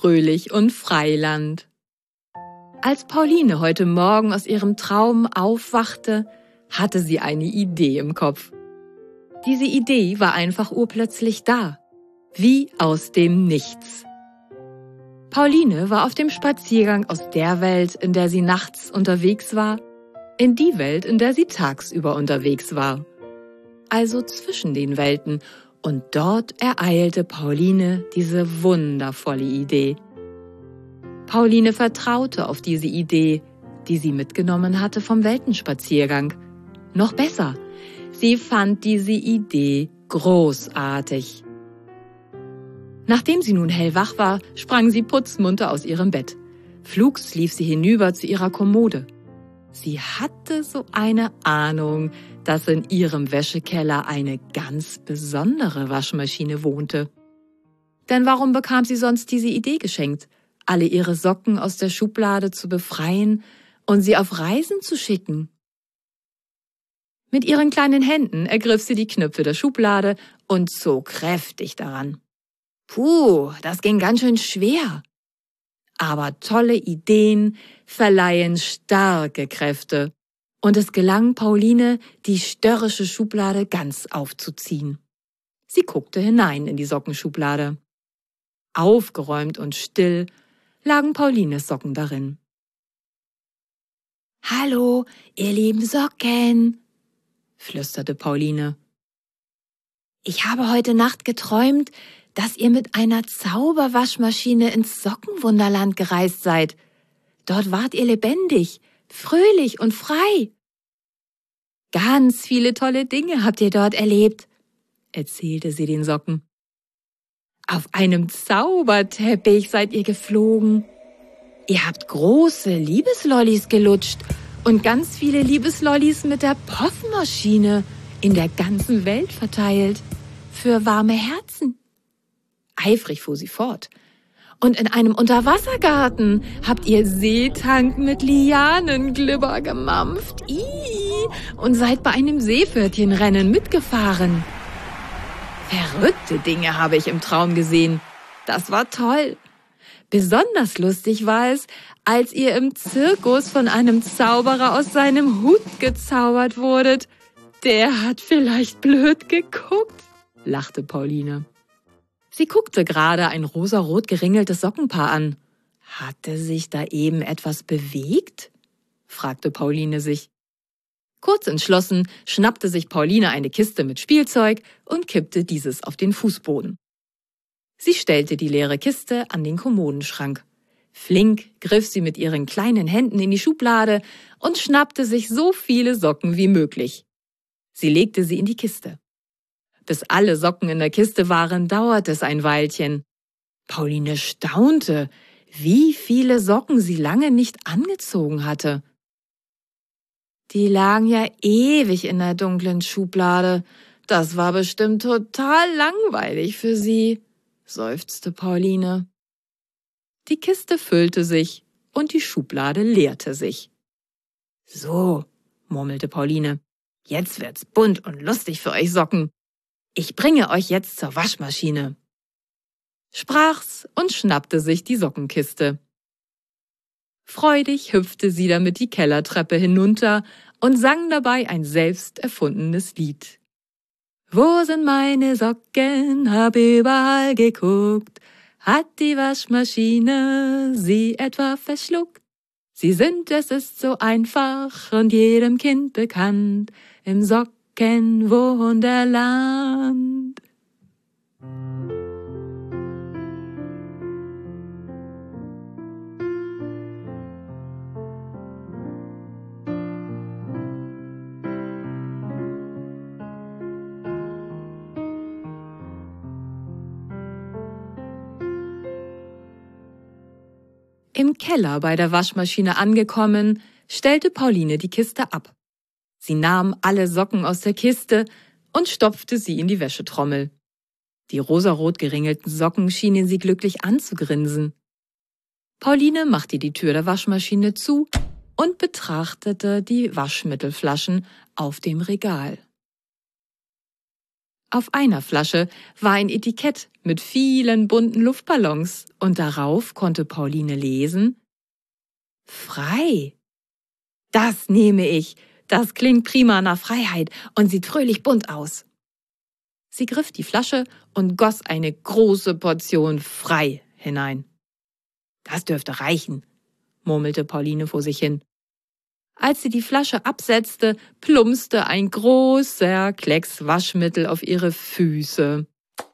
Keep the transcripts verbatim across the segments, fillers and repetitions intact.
Fröhlich und Freiland. Als Pauline heute Morgen aus ihrem Traum aufwachte, hatte sie eine Idee im Kopf. Diese Idee war einfach urplötzlich da, wie aus dem Nichts. Pauline war auf dem Spaziergang aus der Welt, in der sie nachts unterwegs war, in die Welt, in der sie tagsüber unterwegs war. Also zwischen den Welten, und dort ereilte Pauline diese wundervolle Idee. Pauline vertraute auf diese Idee, die sie mitgenommen hatte vom Weltenspaziergang. Noch besser, sie fand diese Idee großartig. Nachdem sie nun hellwach war, sprang sie putzmunter aus ihrem Bett. Flugs lief sie hinüber zu ihrer Kommode. Sie hatte so eine Ahnung, dass in ihrem Wäschekeller eine ganz besondere Waschmaschine wohnte. Denn warum bekam sie sonst diese Idee geschenkt, alle ihre Socken aus der Schublade zu befreien und sie auf Reisen zu schicken? Mit ihren kleinen Händen ergriff sie die Knöpfe der Schublade und zog kräftig daran. Puh, das ging ganz schön schwer. Aber tolle Ideen verleihen starke Kräfte. Und es gelang Pauline, die störrische Schublade ganz aufzuziehen. Sie guckte hinein in die Sockenschublade. Aufgeräumt und still lagen Paulines Socken darin. »Hallo, ihr lieben Socken«, flüsterte Pauline. »Ich habe heute Nacht geträumt, dass ihr mit einer Zauberwaschmaschine ins Sockenwunderland gereist seid. Dort wart ihr lebendig, fröhlich und frei. Ganz viele tolle Dinge habt ihr dort erlebt«, erzählte sie den Socken. »Auf einem Zauberteppich seid ihr geflogen. Ihr habt große Liebeslollis gelutscht und ganz viele Liebeslollis mit der Puffmaschine in der ganzen Welt verteilt, für warme Herzen.« Eifrig fuhr sie fort. »Und in einem Unterwassergarten habt ihr Seetank mit Lianenglibber gemampft. Ih, und seid bei einem Seepferdchenrennen mitgefahren. Verrückte Dinge habe ich im Traum gesehen. Das war toll. Besonders lustig war es, als ihr im Zirkus von einem Zauberer aus seinem Hut gezaubert wurdet. Der hat vielleicht blöd geguckt«, lachte Pauline. Sie guckte gerade ein rosarot geringeltes Sockenpaar an. »Hatte sich da eben etwas bewegt?«, fragte Pauline sich. Kurz entschlossen schnappte sich Pauline eine Kiste mit Spielzeug und kippte dieses auf den Fußboden. Sie stellte die leere Kiste an den Kommodenschrank. Flink griff sie mit ihren kleinen Händen in die Schublade und schnappte sich so viele Socken wie möglich. Sie legte sie in die Kiste. Bis alle Socken in der Kiste waren, dauerte es ein Weilchen. Pauline staunte, wie viele Socken sie lange nicht angezogen hatte. Die lagen ja ewig in der dunklen Schublade. Das war bestimmt total langweilig für sie, seufzte Pauline. Die Kiste füllte sich und die Schublade leerte sich. »So«, murmelte Pauline, »jetzt wird's bunt und lustig für euch Socken. Ich bringe euch jetzt zur Waschmaschine«, sprach's und schnappte sich die Sockenkiste. Freudig hüpfte sie damit die Kellertreppe hinunter und sang dabei ein selbst erfundenes Lied. »Wo sind meine Socken? Hab überall geguckt. Hat die Waschmaschine sie etwa verschluckt? Sie sind, es ist so einfach und jedem Kind bekannt, im Sockenwunderland.« Im Keller bei der Waschmaschine angekommen, stellte Pauline die Kiste ab. Sie nahm alle Socken aus der Kiste und stopfte sie in die Wäschetrommel. Die rosarot geringelten Socken schienen sie glücklich anzugrinsen. Pauline machte die Tür der Waschmaschine zu und betrachtete die Waschmittelflaschen auf dem Regal. Auf einer Flasche war ein Etikett mit vielen bunten Luftballons und darauf konnte Pauline lesen: Frei. Das nehme ich. Das klingt prima nach Freiheit und sieht fröhlich bunt aus. Sie griff die Flasche und goss eine große Portion Frei hinein. Das dürfte reichen, murmelte Pauline vor sich hin. Als sie die Flasche absetzte, plumpste ein großer Klecks Waschmittel auf ihre Füße.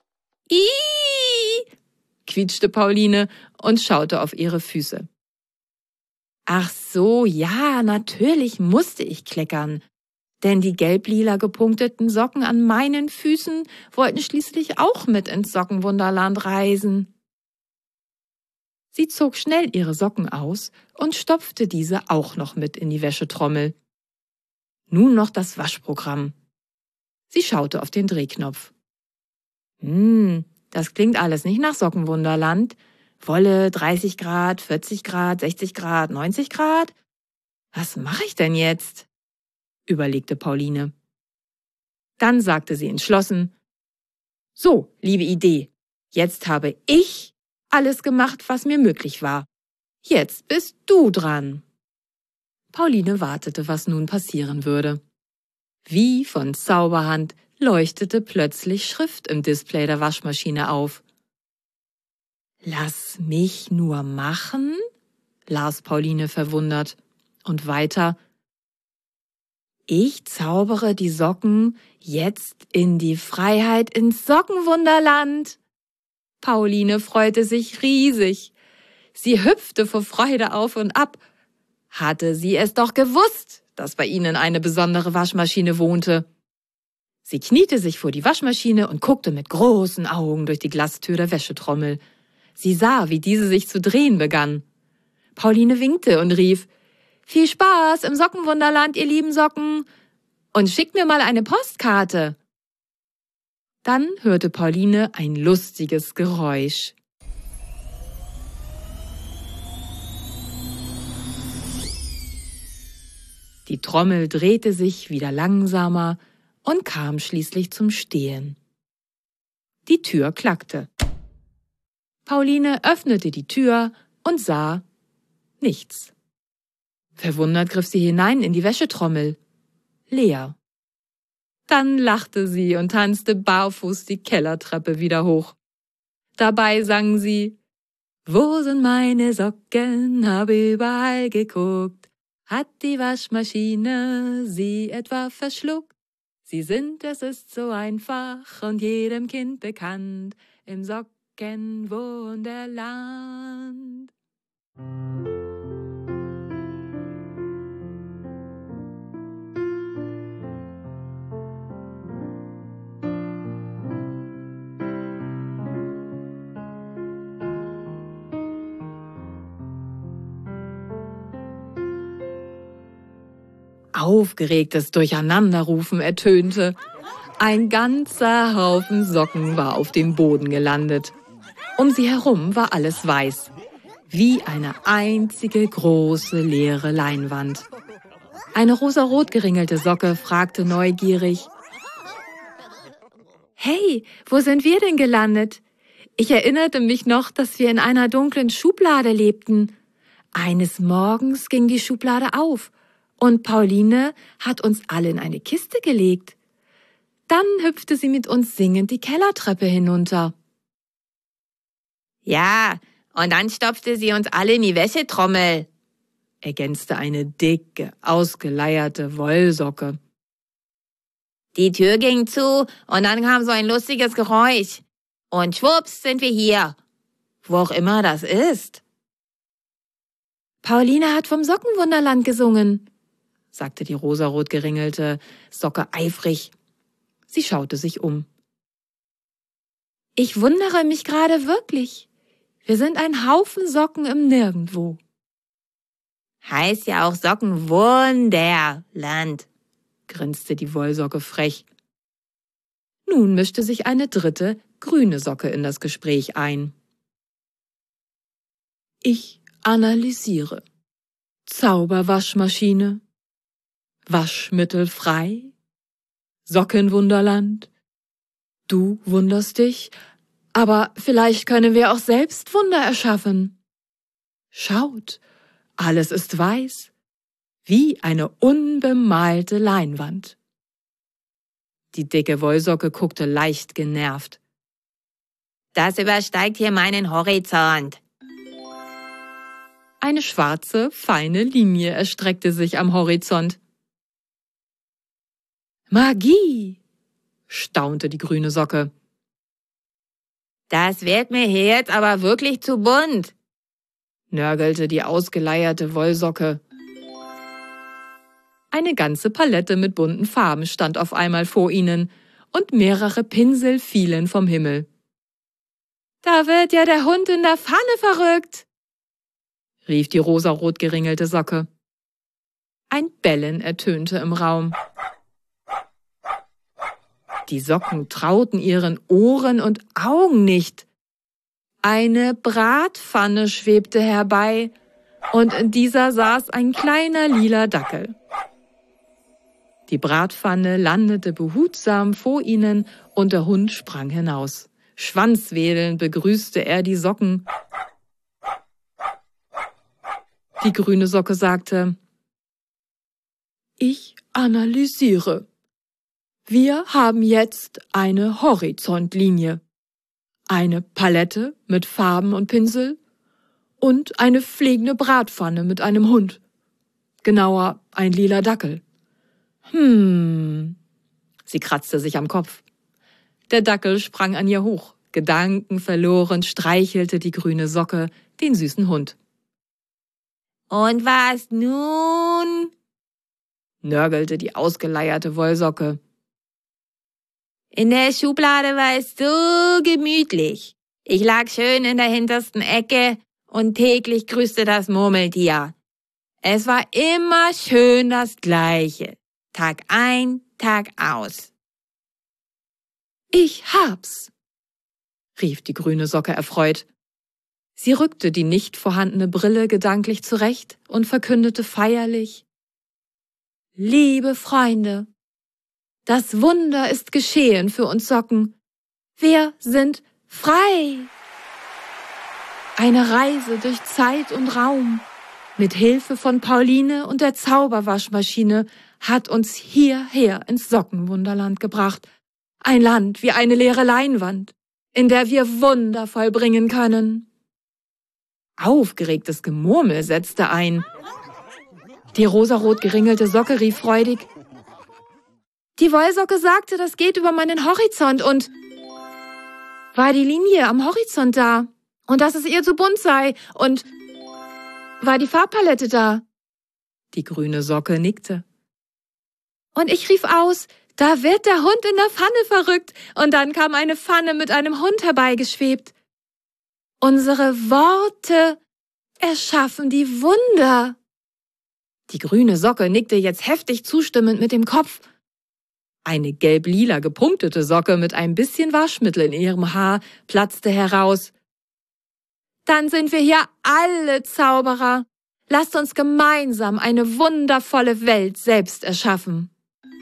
Ih! Quietschte Pauline und schaute auf ihre Füße. Ach so, ja, natürlich musste ich kleckern, denn die gelb-lila gepunkteten Socken an meinen Füßen wollten schließlich auch mit ins Sockenwunderland reisen. Sie zog schnell ihre Socken aus und stopfte diese auch noch mit in die Wäschetrommel. Nun noch das Waschprogramm. Sie schaute auf den Drehknopf. Hm, das klingt alles nicht nach Sockenwunderland. Wolle dreißig Grad, vierzig Grad, sechzig Grad, neunzig Grad? Was mache ich denn jetzt? Überlegte Pauline. Dann sagte sie entschlossen: So, liebe Idee, jetzt habe ich alles gemacht, was mir möglich war. Jetzt bist du dran. Pauline wartete, was nun passieren würde. Wie von Zauberhand leuchtete plötzlich Schrift im Display der Waschmaschine auf. Lass mich nur machen, las Pauline verwundert. Und weiter: Ich zaubere die Socken jetzt in die Freiheit ins Sockenwunderland. Pauline freute sich riesig. Sie hüpfte vor Freude auf und ab. Hatte sie es doch gewusst, dass bei ihnen eine besondere Waschmaschine wohnte. Sie kniete sich vor die Waschmaschine und guckte mit großen Augen durch die Glastür der Wäschetrommel. Sie sah, wie diese sich zu drehen begann. Pauline winkte und rief: Viel Spaß im Sockenwunderland, ihr lieben Socken! Und schickt mir mal eine Postkarte! Dann hörte Pauline ein lustiges Geräusch. Die Trommel drehte sich wieder langsamer und kam schließlich zum Stehen. Die Tür klackte. Pauline öffnete die Tür und sah nichts. Verwundert griff sie hinein in die Wäschetrommel. Leer. Dann lachte sie und tanzte barfuß die Kellertreppe wieder hoch. Dabei sang sie: Wo sind meine Socken? Habe überall geguckt. Hat die Waschmaschine sie etwa verschluckt? Sie sind, es ist so einfach und jedem Kind bekannt, im Sockenwunderland. Aufgeregtes Durcheinanderrufen ertönte. Ein ganzer Haufen Socken war auf dem Boden gelandet. Um sie herum war alles weiß, wie eine einzige große leere Leinwand. Eine rosarot geringelte Socke fragte neugierig: Hey, wo sind wir denn gelandet? Ich erinnerte mich noch, dass wir in einer dunklen Schublade lebten. Eines Morgens ging die Schublade auf und Pauline hat uns alle in eine Kiste gelegt. Dann hüpfte sie mit uns singend die Kellertreppe hinunter. Ja, und dann stopfte sie uns alle in die Wäschetrommel, ergänzte eine dicke, ausgeleierte Wollsocke. Die Tür ging zu und dann kam so ein lustiges Geräusch. Und schwupps sind wir hier, wo auch immer das ist. Pauline hat vom Sockenwunderland gesungen, sagte die rosarot geringelte Socke eifrig. Sie schaute sich um. Ich wundere mich gerade wirklich. Wir sind ein Haufen Socken im Nirgendwo. Heißt ja auch Sockenwunderland, grinste die Wollsocke frech. Nun mischte sich eine dritte, grüne Socke in das Gespräch ein. Ich analysiere. Zauberwaschmaschine, Waschmittel frei, Sockenwunderland. Du wunderst dich, aber vielleicht können wir auch selbst Wunder erschaffen. Schaut, alles ist weiß, wie eine unbemalte Leinwand. Die dicke Wollsocke guckte leicht genervt. Das übersteigt hier meinen Horizont. Eine schwarze, feine Linie erstreckte sich am Horizont. Magie, staunte die grüne Socke. Das wird mir hier jetzt aber wirklich zu bunt, nörgelte die ausgeleierte Wollsocke. Eine ganze Palette mit bunten Farben stand auf einmal vor ihnen und mehrere Pinsel fielen vom Himmel. Da wird ja der Hund in der Pfanne verrückt, rief die rosarot geringelte Socke. Ein Bellen ertönte im Raum. Die Socken trauten ihren Ohren und Augen nicht. Eine Bratpfanne schwebte herbei, und in dieser saß ein kleiner lila Dackel. Die Bratpfanne landete behutsam vor ihnen, und der Hund sprang hinaus. Schwanzwedelnd begrüßte er die Socken. Die grüne Socke sagte: Ich analysiere. Wir haben jetzt eine Horizontlinie, eine Palette mit Farben und Pinsel und eine fliegende Bratpfanne mit einem Hund. Genauer, ein lila Dackel. Hm. Sie kratzte sich am Kopf. Der Dackel sprang an ihr hoch. Gedankenverloren streichelte die grüne Socke den süßen Hund. Und was nun? nörgelte die ausgeleierte Wollsocke. In der Schublade war es so gemütlich. Ich lag schön in der hintersten Ecke und täglich grüßte das Murmeltier. Es war immer schön das Gleiche. Tag ein, Tag aus. Ich hab's, rief die grüne Socke erfreut. Sie rückte die nicht vorhandene Brille gedanklich zurecht und verkündete feierlich: Liebe Freunde, das Wunder ist geschehen für uns Socken. Wir sind frei. Eine Reise durch Zeit und Raum mit Hilfe von Pauline und der Zauberwaschmaschine hat uns hierher ins Sockenwunderland gebracht. Ein Land wie eine leere Leinwand, in der wir Wunder vollbringen können. Aufgeregtes Gemurmel setzte ein. Die rosarot geringelte Socke rief freudig: Die Wollsocke sagte, das geht über meinen Horizont, und war die Linie am Horizont da und dass es ihr zu bunt sei, und war die Farbpalette da? Die grüne Socke nickte. Und ich rief aus: Da wird der Hund in der Pfanne verrückt, und dann kam eine Pfanne mit einem Hund herbeigeschwebt. Unsere Worte erschaffen die Wunder. Die grüne Socke nickte jetzt heftig zustimmend mit dem Kopf. Eine gelb-lila gepunktete Socke mit ein bisschen Waschmittel in ihrem Haar platzte heraus. Dann sind wir hier alle Zauberer. Lasst uns gemeinsam eine wundervolle Welt selbst erschaffen.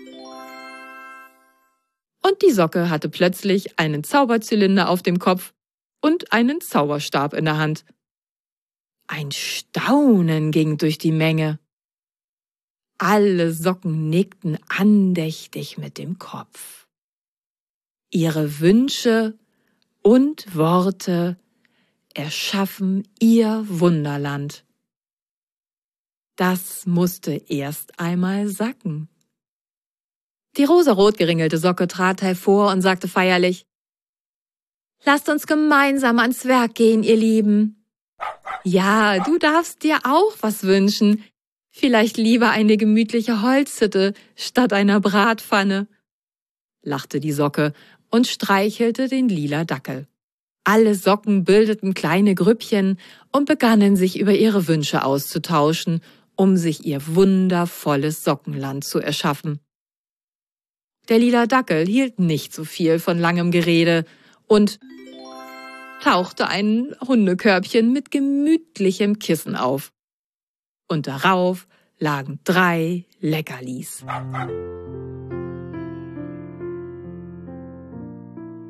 Und die Socke hatte plötzlich einen Zauberzylinder auf dem Kopf und einen Zauberstab in der Hand. Ein Staunen ging durch die Menge. Alle Socken nickten andächtig mit dem Kopf. Ihre Wünsche und Worte erschaffen ihr Wunderland. Das musste erst einmal sacken. Die rosarot geringelte Socke trat hervor und sagte feierlich: Lasst uns gemeinsam ans Werk gehen, ihr Lieben. Ja, du darfst dir auch was wünschen. Vielleicht lieber eine gemütliche Holzhütte statt einer Bratpfanne, lachte die Socke und streichelte den lila Dackel. Alle Socken bildeten kleine Grüppchen und begannen sich über ihre Wünsche auszutauschen, um sich ihr wundervolles Sockenland zu erschaffen. Der lila Dackel hielt nicht so viel von langem Gerede und tauchte ein Hundekörbchen mit gemütlichem Kissen auf. Und darauf lagen drei Leckerlis.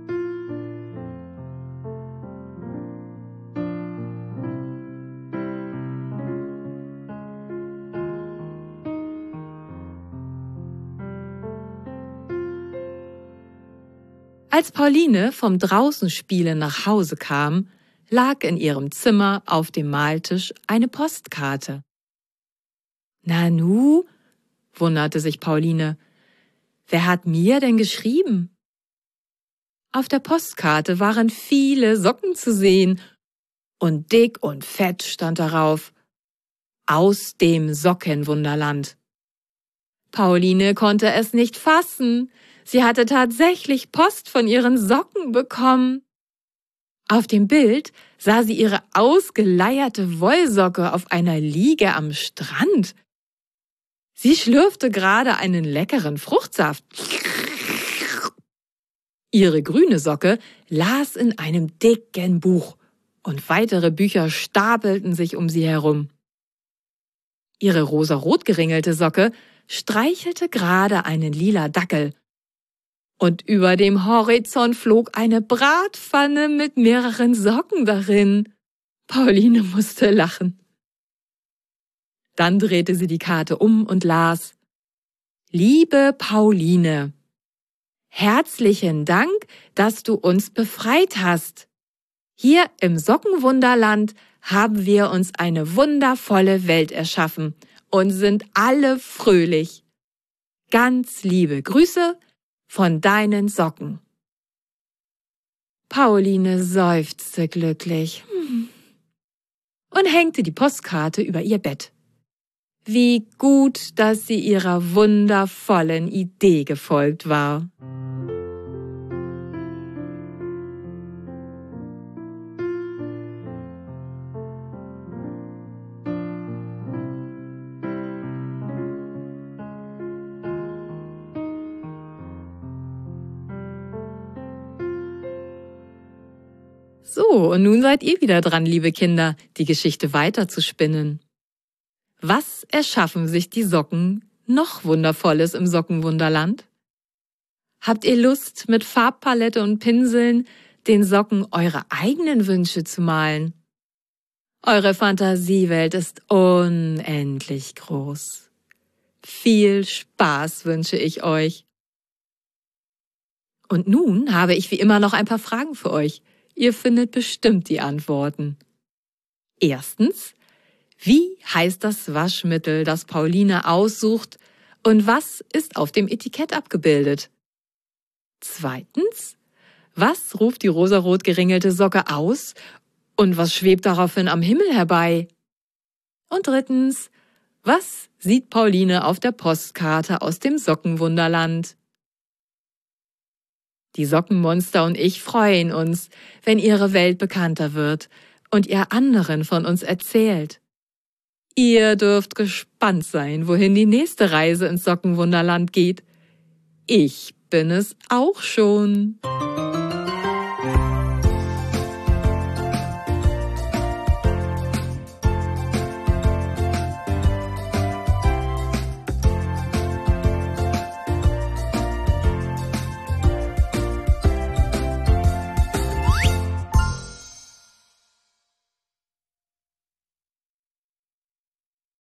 Als Pauline vom Draußenspielen nach Hause kam, lag in ihrem Zimmer auf dem Maltisch eine Postkarte. »Nanu«, wunderte sich Pauline, »wer hat mir denn geschrieben?« Auf der Postkarte waren viele Socken zu sehen und dick und fett stand darauf: »Aus dem Sockenwunderland.« Pauline konnte es nicht fassen. Sie hatte tatsächlich Post von ihren Socken bekommen. Auf dem Bild sah sie ihre ausgeleierte Wollsocke auf einer Liege am Strand. Sie schlürfte gerade einen leckeren Fruchtsaft. Ihre grüne Socke las in einem dicken Buch und weitere Bücher stapelten sich um sie herum. Ihre rosarot geringelte Socke streichelte gerade einen lila Dackel. Und über dem Horizont flog eine Bratpfanne mit mehreren Socken darin. Pauline musste lachen. Dann drehte sie die Karte um und las: »Liebe Pauline, herzlichen Dank, dass du uns befreit hast. Hier im Sockenwunderland haben wir uns eine wundervolle Welt erschaffen und sind alle fröhlich. Ganz liebe Grüße von deinen Socken.« Pauline seufzte glücklich und hängte die Postkarte über ihr Bett. Wie gut, dass sie ihrer wundervollen Idee gefolgt war. So, und nun seid ihr wieder dran, liebe Kinder, die Geschichte weiterzuspinnen. Was erschaffen sich die Socken noch Wundervolles im Sockenwunderland? Habt ihr Lust, mit Farbpalette und Pinseln den Socken eure eigenen Wünsche zu malen? Eure Fantasiewelt ist unendlich groß. Viel Spaß wünsche ich euch. Und nun habe ich wie immer noch ein paar Fragen für euch. Ihr findet bestimmt die Antworten. Erstens: Wie heißt das Waschmittel, das Pauline aussucht, und was ist auf dem Etikett abgebildet? Zweitens: Was ruft die rosarot geringelte Socke aus und was schwebt daraufhin am Himmel herbei? Und drittens: Was sieht Pauline auf der Postkarte aus dem Sockenwunderland? Die Sockenmonster und ich freuen uns, wenn ihre Welt bekannter wird und ihr anderen von uns erzählt. Ihr dürft gespannt sein, wohin die nächste Reise ins Sockenwunderland geht. Ich bin es auch schon.